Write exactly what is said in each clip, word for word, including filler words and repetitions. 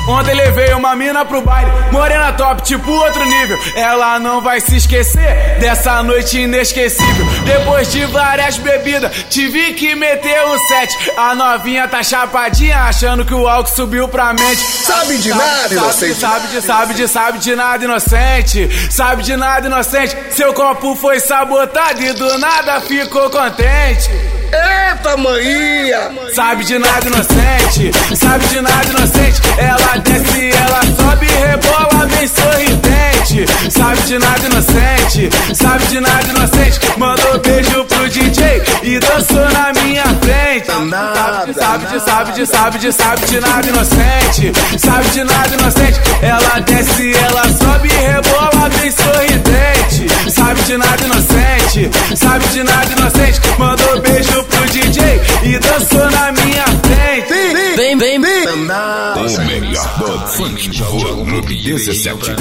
Ontem levei uma mina pro baile, morena top, tipo outro nível. Ela não vai se esquecer dessa noite inesquecível. Depois de várias bebidas, tive que meter o sete. A novinha tá chapadinha, achando que o álcool subiu pra mente. Sabe de nada, inocente. Sabe de, sabe de, sabe de nada, inocente. Sabe de nada, inocente. Seu copo foi sabotado e do nada ficou contente. Eita, maninha! Sabe de nada, inocente. Sabe de nada, inocente. Ela desce, ela sobe e rebola bem sorridente. Sabe de nada, inocente. Sabe de nada, inocente. Mandou beijo pro D J e dançou na minha frente. Nada, sabe de, sabe de, sabe de, sabe de nada, inocente. Sabe de nada, inocente. Ela desce, ela sobe e rebola bem sorridente. Sabe de nada, inocente. Sabe de nada, inocente. Mandou beijo pro D J e dançou na minha frente. Vem, vem, vem. O melhor do funk, volume dezessete.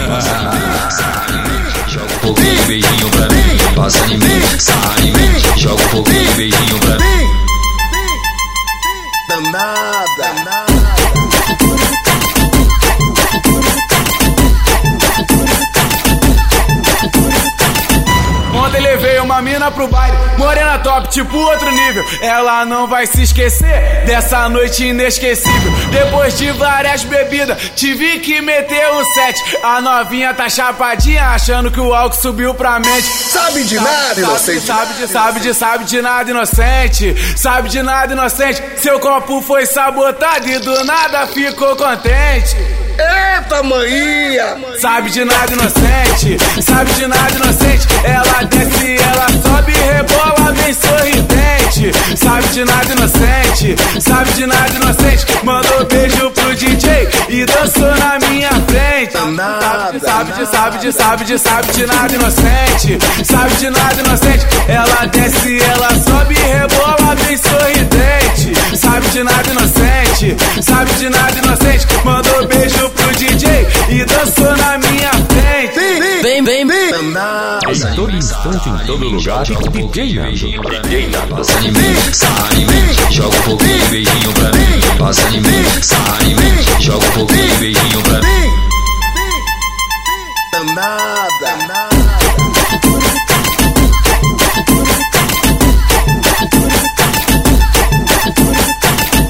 Joga um pouquinho de beijinho pra mim, passa em mim, sai em mim. Joga um pouquinho de beijinho pra mim. Danada, danada. Ontem levei uma mina pro baile, morena top, tipo outro nível. Ela não vai se esquecer dessa noite inesquecível. Depois de várias bebidas, tive que meter o sete. A novinha tá chapadinha, achando que o álcool subiu pra mente. Sabe de nada, inocente. Sabe de, sabe de, sabe de nada, inocente. Sabe de nada, inocente. Seu copo foi sabotado e do nada ficou contente. Eita, maninha! Sabe de nada, inocente. Sabe de nada, inocente. Ela desce, ela sobe e rebola bem sorridente. Sabe de nada, inocente. Sabe de nada, inocente. Mandou beijo pro D J e dançou na minha frente. Nada, sabe de, sabe de, sabe de, sabe de nada, inocente. Sabe de nada, inocente. Ela desce, ela sobe e rebola bem sorridente. Sabe de nada, inocente. Sabe de nada, inocente. Mandou beijo pro D J e dançou na minha frente. Vem, vem, vem. Em todo instante, em todo lugar, D J Nando. D J Nando. Passa em mim, sai em mim. Joga um pouquinho de beijinho pra mim, passa em mim, sai em mim. Joga um pouquinho de beijinho pra mim.